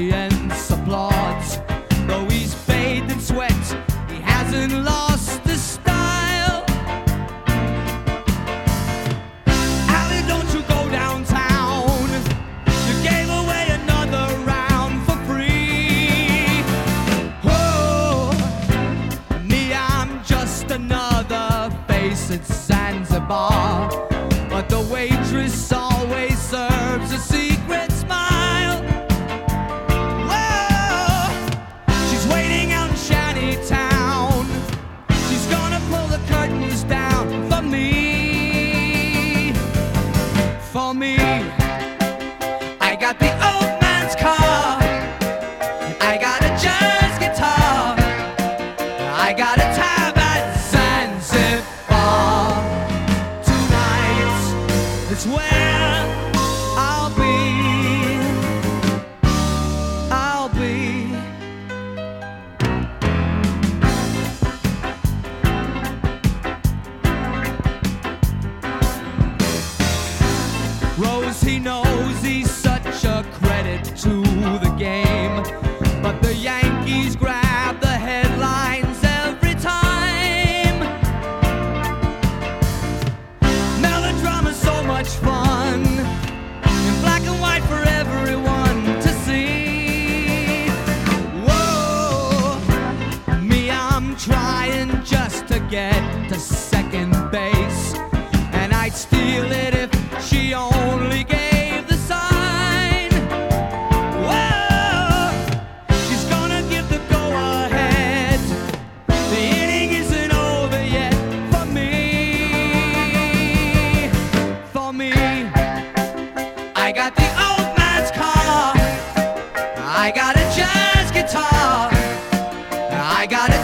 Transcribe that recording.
audience applauds. Though he's bathed in sweat, he hasn't lost his style. Ali, don't you go downtown. You gave away another round for free. Oh, me, I'm just another face at Zanzibar. But the waitress always serves a secret smile. Whoa, she's waiting out in Shantytown. She's gonna pull the curtains down for me. For me, I got the old man's car. I got a jazz guitar. I got a tab at Zanzibar. It's where I'll be. I'll be. Rose, he knows he's such a credit to the game, but the Yankees grab the headlines every time. Melodrama's so much fun, in black and white for everyone to see. Whoa, me, I'm trying just to get to second base, and I'd steal it if she only gave the sign. Whoa, she's gonna give the go-ahead. The inning isn't over yet for me. For me, I got the old man's car. I got a jazz guitar. I got